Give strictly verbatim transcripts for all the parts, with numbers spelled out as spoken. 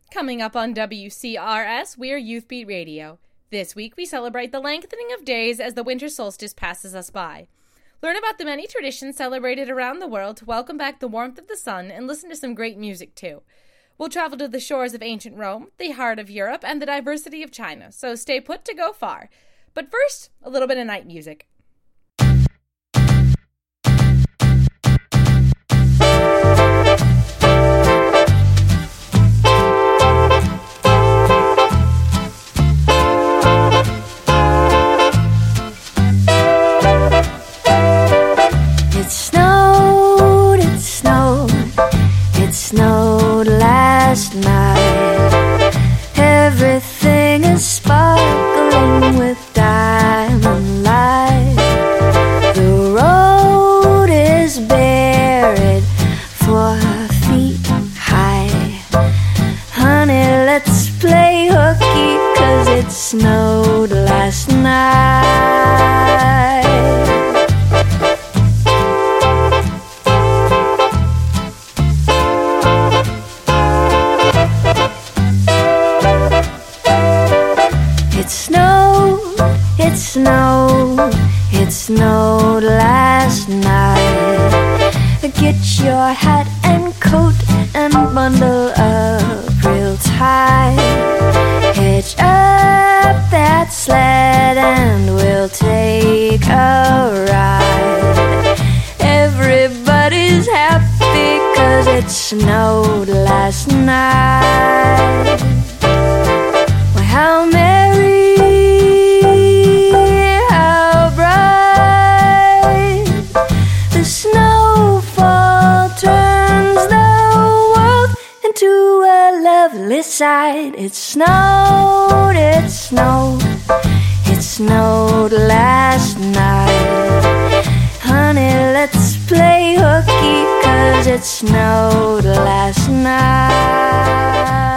Coming up on W C R S, we're Youth Beat Radio. This week we celebrate the lengthening of days as the winter solstice passes us by. Learn about the many traditions celebrated around the world to welcome back the warmth of the sun and listen to some great music too. We'll travel to the shores of ancient Rome, the heart of Europe, and the diversity of China, so stay put to go far. But first, a little bit of night music. It snowed, it snowed, it snowed last night. Everything is sparkling with diamond light. The road is buried four feet high. Honey, let's play hooky, 'cause it snowed last night. It snowed, it snowed, it snowed last night. Get your hat and coat and bundle up real tight. Hitch up that sled and we'll take a ride. Everybody's happy 'cause it snowed last night. Well, how merry, how bright, the snowfall turns the world into a lovely sight. It snowed, it snowed, it snowed last night. Honey, let's play hooky, 'cause it snowed last night.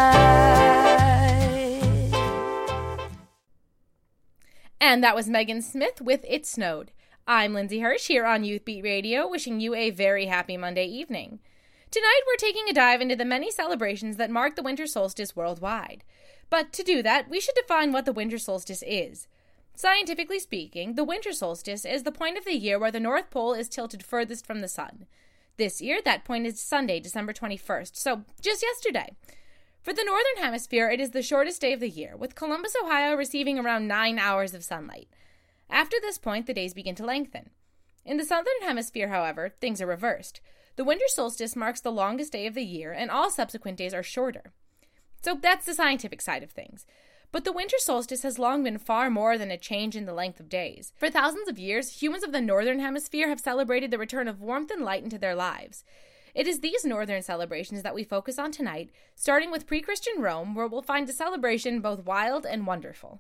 And that was Megan Smith with It Snowed. I'm Lindsay Hirsch here on Youth Beat Radio, wishing you a very happy Monday evening. Tonight we're taking a dive into the many celebrations that mark the winter solstice worldwide. But to do that, we should define what the winter solstice is. Scientifically speaking, the winter solstice is the point of the year where the North Pole is tilted furthest from the sun. This year, that point is Sunday, December twenty-first, so just yesterday. For the Northern Hemisphere, it is the shortest day of the year, with Columbus, Ohio receiving around nine hours of sunlight. After this point, the days begin to lengthen. In the Southern Hemisphere, however, things are reversed. The winter solstice marks the longest day of the year, and all subsequent days are shorter. So that's the scientific side of things. But the winter solstice has long been far more than a change in the length of days. For thousands of years, humans of the Northern Hemisphere have celebrated the return of warmth and light into their lives. It is these northern celebrations that we focus on tonight, starting with pre-Christian Rome, where we'll find a celebration both wild and wonderful.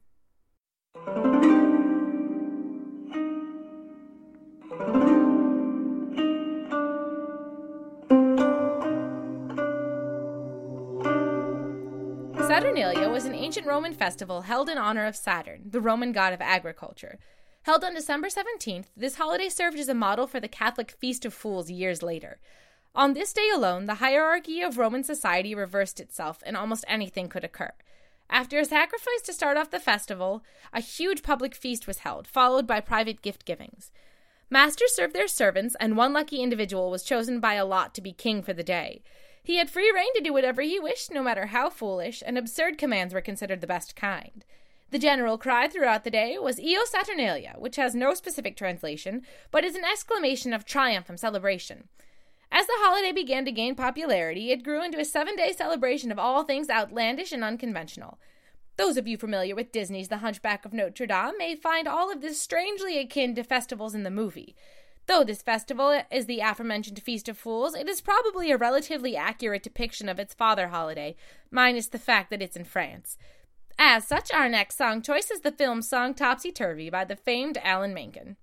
Saturnalia was an ancient Roman festival held in honor of Saturn, the Roman god of agriculture. Held on December seventeenth, this holiday served as a model for the Catholic Feast of Fools years later. On this day alone, the hierarchy of Roman society reversed itself, and almost anything could occur. After a sacrifice to start off the festival, a huge public feast was held, followed by private gift givings. Masters served their servants, and one lucky individual was chosen by a lot to be king for the day. He had free rein to do whatever he wished, no matter how foolish, and absurd commands were considered the best kind. The general cry throughout the day was Io Saturnalia, which has no specific translation, but is an exclamation of triumph and celebration. As the holiday began to gain popularity, it grew into a seven-day celebration of all things outlandish and unconventional. Those of you familiar with Disney's The Hunchback of Notre Dame may find all of this strangely akin to festivals in the movie. Though this festival is the aforementioned Feast of Fools, it is probably a relatively accurate depiction of its father holiday, minus the fact that it's in France. As such, our next song choice is the film song Topsy Turvy by the famed Alan Menken.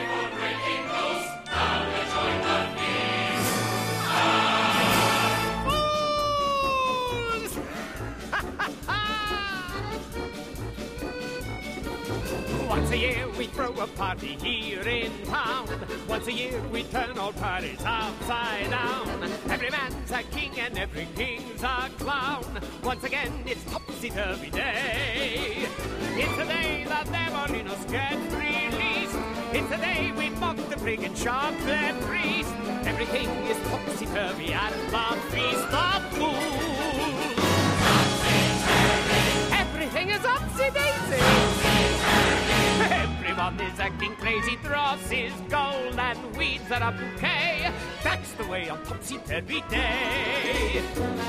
Thank you. Once a year we throw a party here in town. Once a year we turn all parties upside down. Every man's a king and every king's a clown. Once again it's topsy-turvy day. It's the day that the Molinos get released. It's the day we mock the prig and shock the priest. Everything is topsy-turvy at the feast of fools. Everything is upsy-daisy. Everyone is acting crazy. Dross is gold and weeds are a bouquet. That's the way on topsy-turvy day.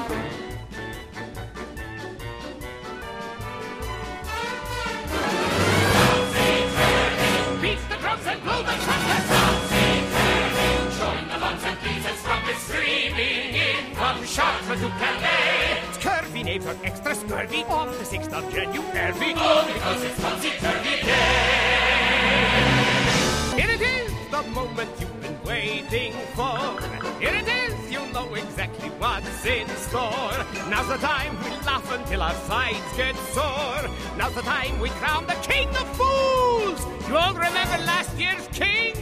Beat the drums and blow the trumpets. Join the bombs and beats and trumpets streaming in from Chartres to Calais. Scurvy knaves are extra scurvy on the sixth of January. All because it's topsy-turvy day. Here it is, the moment you've been waiting for. Here it is, you know exactly what's in store. Now's the time we laugh until our sides get sore. Now's the time we crown the king of fools. You all remember last year's king?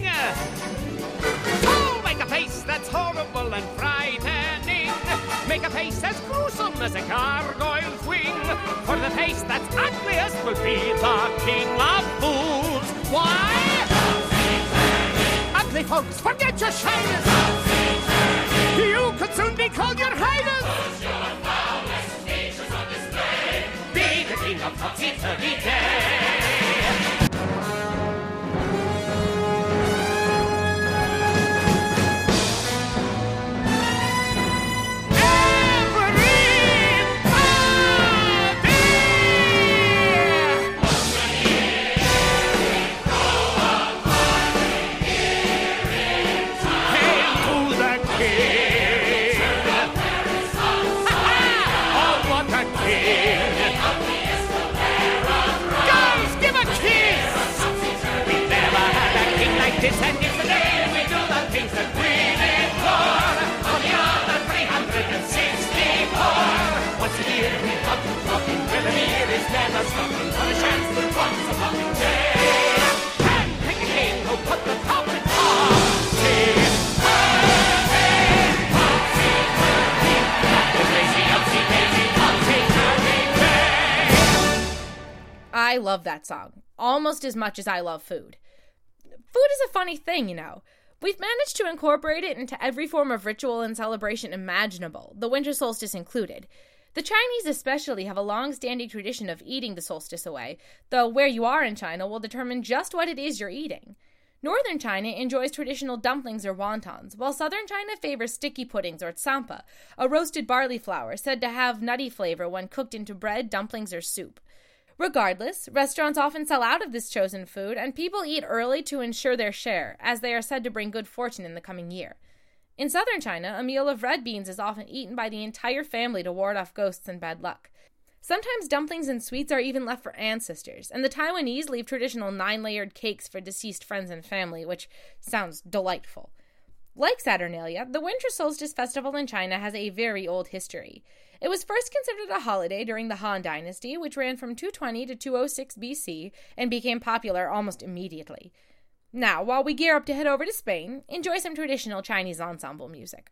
Oh, make a face that's horrible and frightening. Make a face as gruesome as a gargoyle's wing. For the face that's ugliest will be the king of fools. Why? Ugly folks, forget your shyness. You could soon be called your highness. Your foulest natures on display. Be the king of topsy-turvy day. This and it's the day we do the things that we live for. On the other three hundred sixty-four. Once a year we come to talking where the beer is never stopping. For a chance to once a fucking day. And pick a king who put the top in top. I love that song, almost as much as I love food. Food is a funny thing, you know. We've managed to incorporate it into every form of ritual and celebration imaginable, the winter solstice included. The Chinese especially have a long-standing tradition of eating the solstice away, though where you are in China will determine just what it is you're eating. Northern China enjoys traditional dumplings or wontons, while southern China favors sticky puddings or tsampa, a roasted barley flour said to have nutty flavor when cooked into bread, dumplings, or soup. Regardless, restaurants often sell out of this chosen food, and people eat early to ensure their share, as they are said to bring good fortune in the coming year. In southern China, a meal of red beans is often eaten by the entire family to ward off ghosts and bad luck. Sometimes dumplings and sweets are even left for ancestors, and the Taiwanese leave traditional nine-layered cakes for deceased friends and family, which sounds delightful. Like Saturnalia, the Winter Solstice Festival in China has a very old history. It was first considered a holiday during the Han Dynasty, which ran from two twenty to two oh six B C and became popular almost immediately. Now, while we gear up to head over to Spain, enjoy some traditional Chinese ensemble music.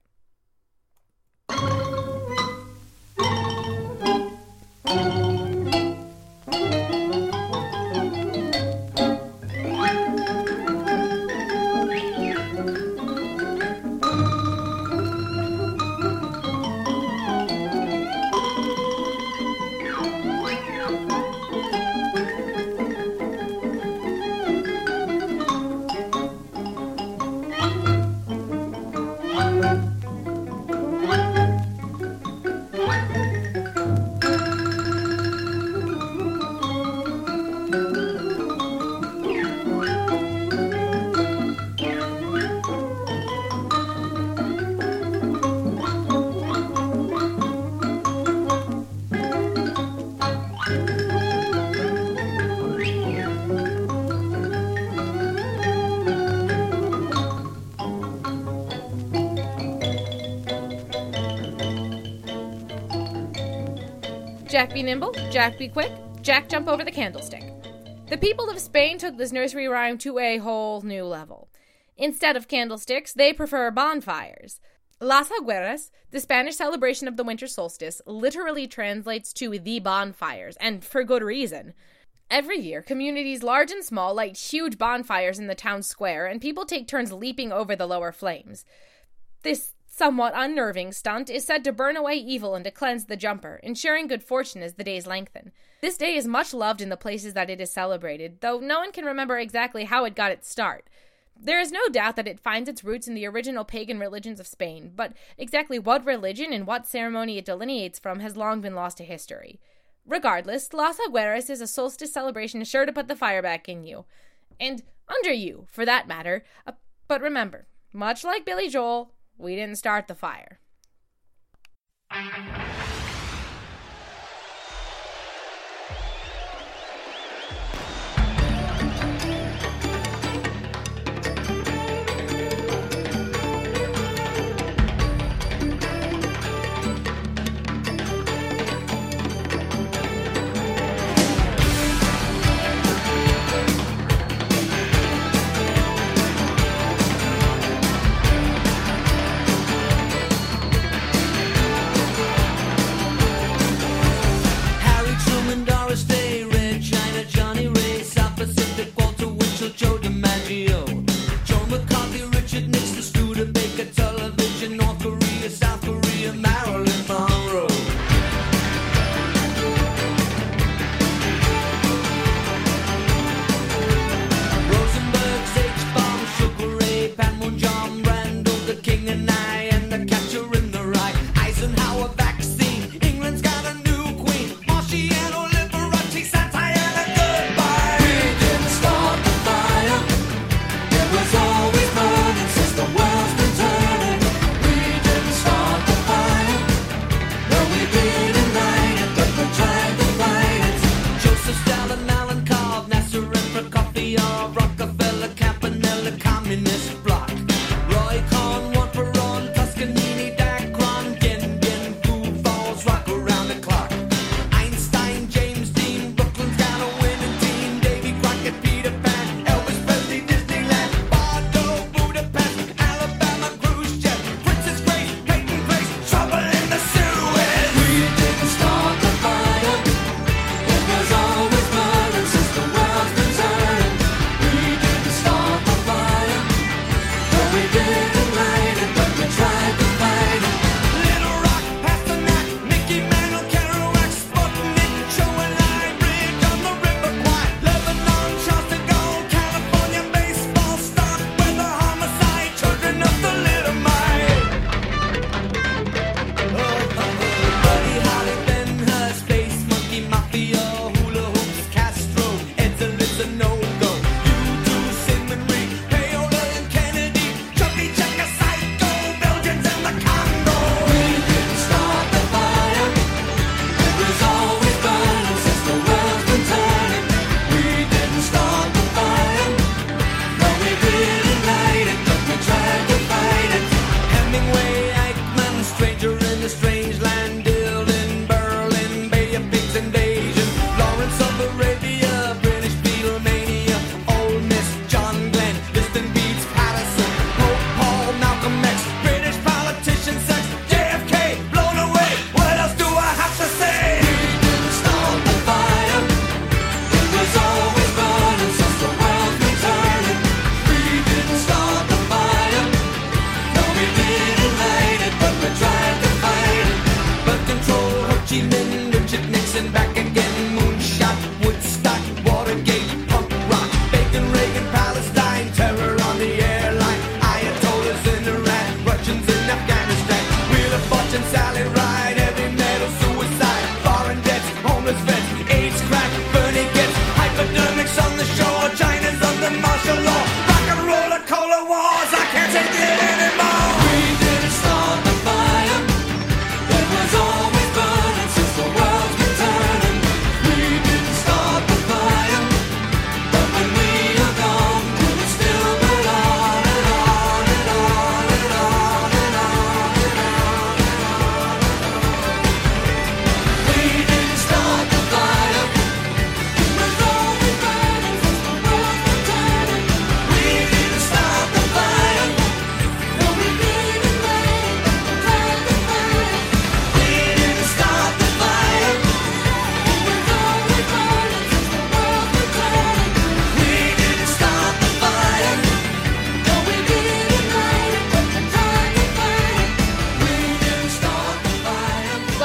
Jack be nimble, Jack be quick, Jack jump over the candlestick. The people of Spain took this nursery rhyme to a whole new level. Instead of candlesticks, they prefer bonfires. Las Hogueras, the Spanish celebration of the winter solstice, literally translates to the bonfires, and for good reason. Every year, communities large and small light huge bonfires in the town square, and people take turns leaping over the lower flames. This somewhat unnerving stunt is said to burn away evil and to cleanse the jumper, ensuring good fortune as the days lengthen. This day is much loved in the places that it is celebrated, though no one can remember exactly how it got its start. There is no doubt that it finds its roots in the original pagan religions of Spain, but exactly what religion and what ceremony it delineates from has long been lost to history. Regardless, Las Hogueras is a solstice celebration sure to put the fire back in you. And under you, for that matter. Uh, but remember, much like Billy Joel, we didn't start the fire.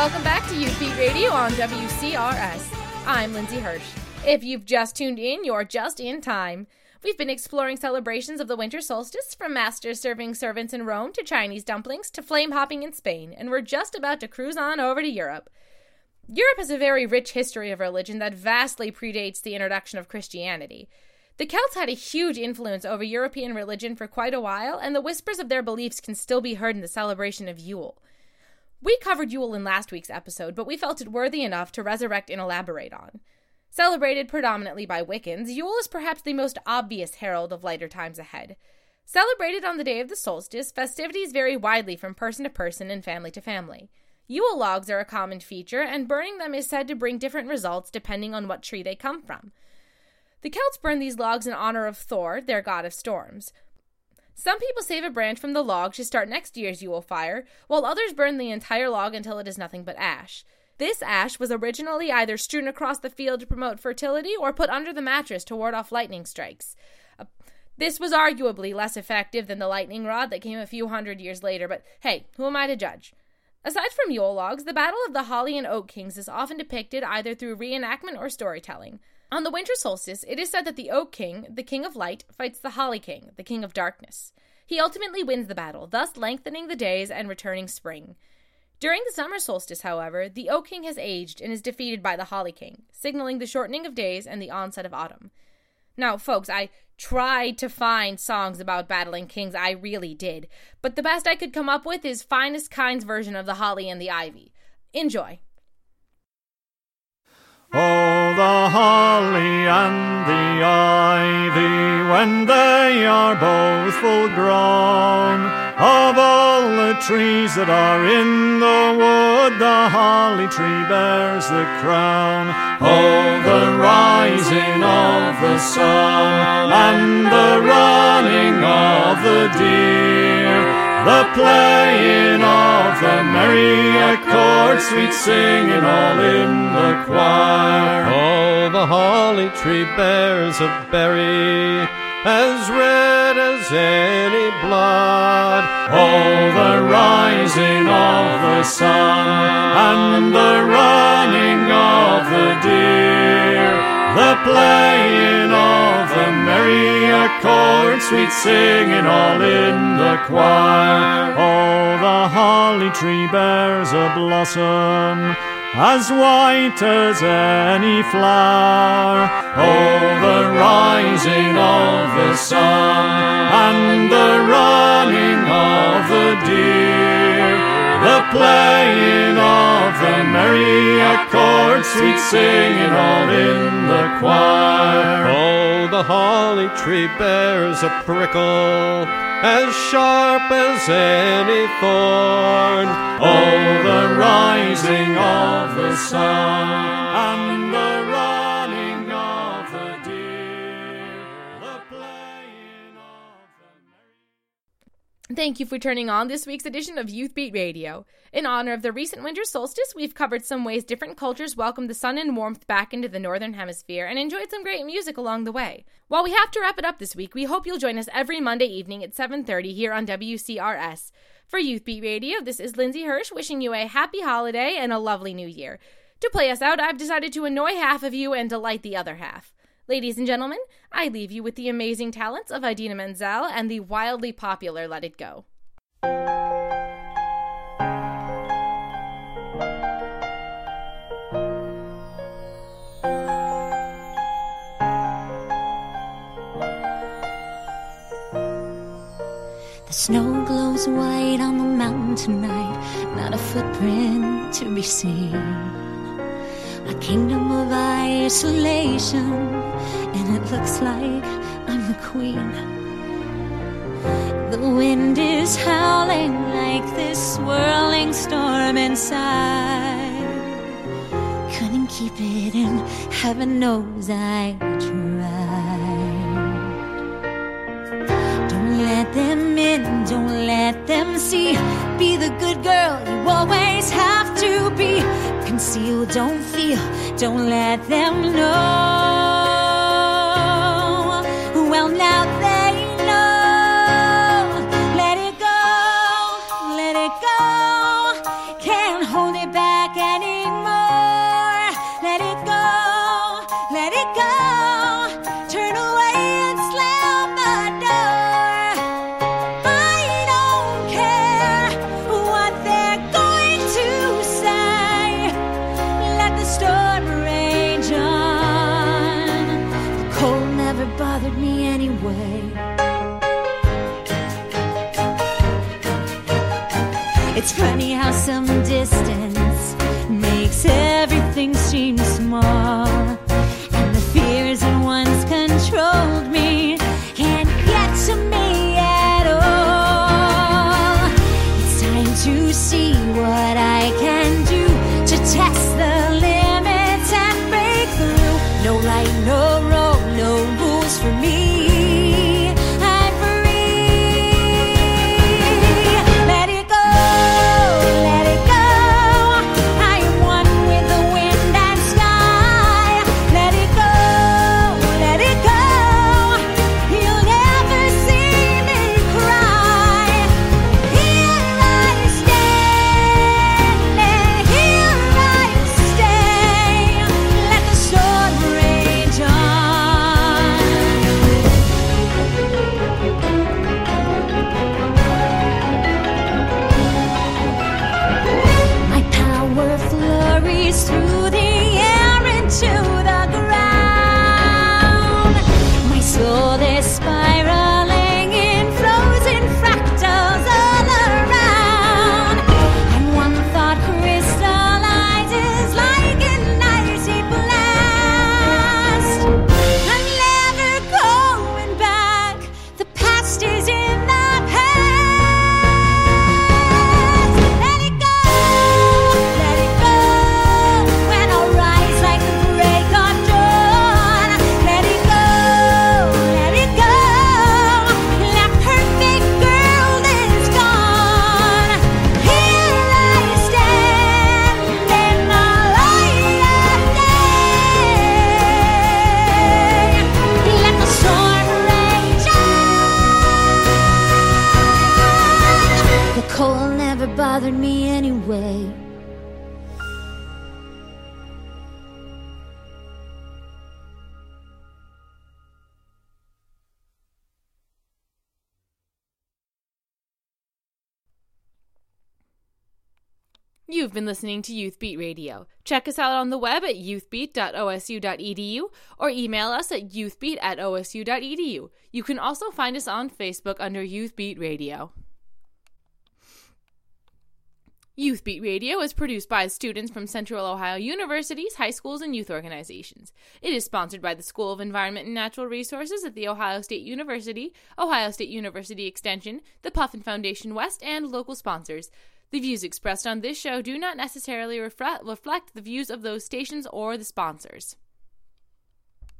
Welcome back to Youth Beat Radio on W C R S. I'm Lindsay Hirsch. If you've just tuned in, you're just in time. We've been exploring celebrations of the winter solstice, from masters serving servants in Rome to Chinese dumplings to flame hopping in Spain, and we're just about to cruise on over to Europe. Europe has a very rich history of religion that vastly predates the introduction of Christianity. The Celts had a huge influence over European religion for quite a while, and the whispers of their beliefs can still be heard in the celebration of Yule. We covered Yule in last week's episode, but we felt it worthy enough to resurrect and elaborate on. Celebrated predominantly by Wiccans, Yule is perhaps the most obvious herald of lighter times ahead. Celebrated on the day of the solstice, festivities vary widely from person to person and family to family. Yule logs are a common feature, and burning them is said to bring different results depending on what tree they come from. The Celts burn these logs in honor of Thor, their god of storms. Some people save a branch from the log to start next year's Yule fire, while others burn the entire log until it is nothing but ash. This ash was originally either strewn across the field to promote fertility or put under the mattress to ward off lightning strikes. Uh, this was arguably less effective than the lightning rod that came a few hundred years later, but hey, who am I to judge? Aside from Yule logs, the Battle of the Holly and Oak Kings is often depicted either through reenactment or storytelling. On the winter solstice, it is said that the Oak King, the King of Light, fights the Holly King, the King of Darkness. He ultimately wins the battle, thus lengthening the days and returning spring. During the summer solstice, however, the Oak King has aged and is defeated by the Holly King, signaling the shortening of days and the onset of autumn. Now, folks, I tried to find songs about battling kings, I really did, but the best I could come up with is Finest Kind's version of the Holly and the Ivy. Enjoy. Oh, the holly and the ivy, when they are both full grown, of all the trees that are in the wood, the holly tree bears the crown. Oh, the rising of the sun and the running of the deer, the playing of the merry accord, sweet singing all in the choir. Oh, the holly tree bears a berry as red as any blood. Oh, the rising of the sun and the running of the deer, the playing of the merry accord, sweet singing all in the choir. Oh, the holly tree bears a blossom as white as any flower. Oh, the rising of the sun and the running of the deer, the playing of the merry accord, sweet singing all in the choir. Oh, the holly tree bears a prickle as sharp as any thorn. Oh, the rising of the sun and the running of the deer, the playing of the merry... Thank you for turning on this week's edition of Youth Beat Radio. In honor of the recent winter solstice, we've covered some ways different cultures welcome the sun and warmth back into the northern hemisphere and enjoyed some great music along the way. While we have to wrap it up this week, we hope you'll join us every Monday evening at seven thirty here on W C R S. For Youth Beat Radio, this is Lindsay Hirsch wishing you a happy holiday and a lovely new year. To play us out, I've decided to annoy half of you and delight the other half. Ladies and gentlemen, I leave you with the amazing talents of Idina Menzel and the wildly popular Let It Go. The snow glows white on the mountain tonight, not a footprint to be seen. A kingdom of isolation, and it looks like I'm the queen. The wind is howling like this swirling storm inside. Couldn't keep it in, heaven knows I tried. Don't let them in, don't let them see. Be the good girl you always have to be. Conceal, don't feel, don't let them know. Well, now they know. Let it go, let it go. Can't hold it back It's funny how some distance makes everything seem small, and the fears that once controlled me can't get to me at all. It's time to see what I can do to test the limits and break through. No right, no wrong, no rules for me. I'm free. Let it go, let it go. I am one with the wind and sky. Let it go, let it go. You'll never see me cry. Here I stand, and here I stay. Let the storm rage on. My power flurries through the air into the ground. My soul is spiraling in frozen fractals all around. And one thought crystallizes like an icy blast. I'm never going back. The past is in the past. Let it go, let it go. When I rise like the break of dawn. Let it go, let it go. That perfect girl is gone. Here I stand in the light of day. Let the storm rage on. The cold never bothered me anyway. You've been listening to Youth Beat Radio. Check us out on the web at youth beat dot o s u dot e d u or email us at youthbeat at o s u dot e d u. You can also find us on Facebook under Youth Beat Radio. Youth Beat Radio is produced by students from Central Ohio University's high schools and youth organizations. It is sponsored by the School of Environment and Natural Resources at The Ohio State University, Ohio State University Extension, the Puffin Foundation West, and local sponsors. The views expressed on this show do not necessarily reflect, reflect the views of those stations or the sponsors.